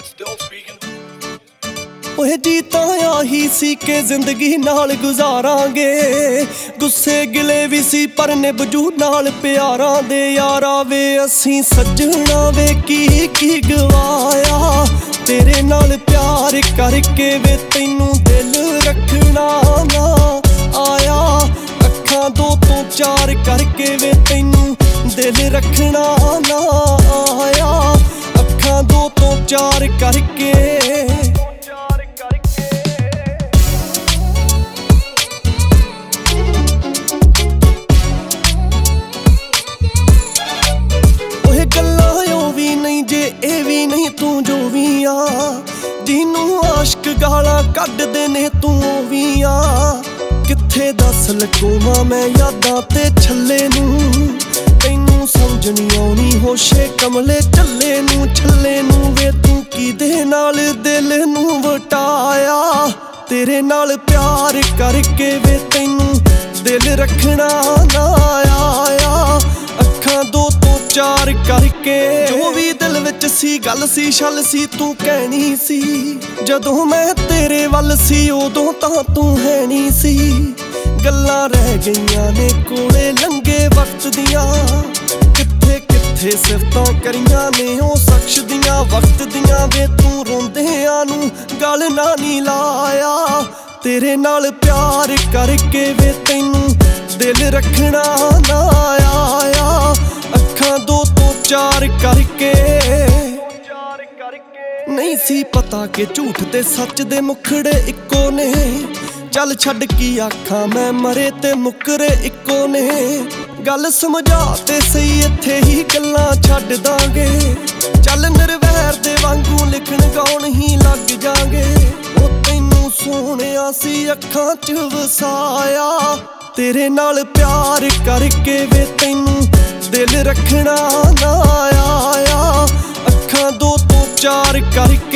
ओए जी तां आही सी के जिंदगी नाल गुजारांगे, गुस्से गिले भी सी पर निभजू नाल प्यारां दे यारा वे। असीं सज्जणा वे की गवाया, तेरे नाल प्यार करके वे तैनू दिल रखना ना आया। अखां दो तो चार करके वे तैनू दिल रखना ना आया। अखां दो तो चार करके ए भी नहीं तू जो भी आ, जिनू आशिक गालां कड्डदे ने तू भी आ। कित्थे दस लकोवां मैं यादां ते छल्ले नू, तैनू समझ नहीं आउणी होशे कमले छल्ले नू वे। तू किदे नाल दिल नू वटाया, तेरे नाल प्यार करके वे तैनू दिल रखना ना आया। अखां दो तो चार करके जो भी दिल विच सी गल सी छल सी तू कहनी सी। जदों मैं तेरे वल सी उदों तां तू है नहीं सी। गल्लां रह गईयां ने कोले लंघे वक्त दियां, कित्थे कित्थे सिफतां करियां ने ओ शख्स दियां वक्त दियां वे। तू रोंदियां नू गल ना नी लाया, तेरे नाल प्यार करके वे तैनू दिल रखना ना आया। अखां दो तो चार करके नहीं सी पता कि झूठ ते सच दे मुखड़े इक्को ने। चल छड्ड की आखां मैं मरे ते मुकरे इक्को ने। गल समझा ते सही इत्थे ही गल्लां छड्ड दांगे। चल निर्वैर दे वांगू लिखण गाउण ही लग जांगे। ओ तैनू सोहणिया सी अखां च वसाया, तेरे नाल प्यार करके वे तैनू दिल रखना ना आया। अखां दो तो चार करके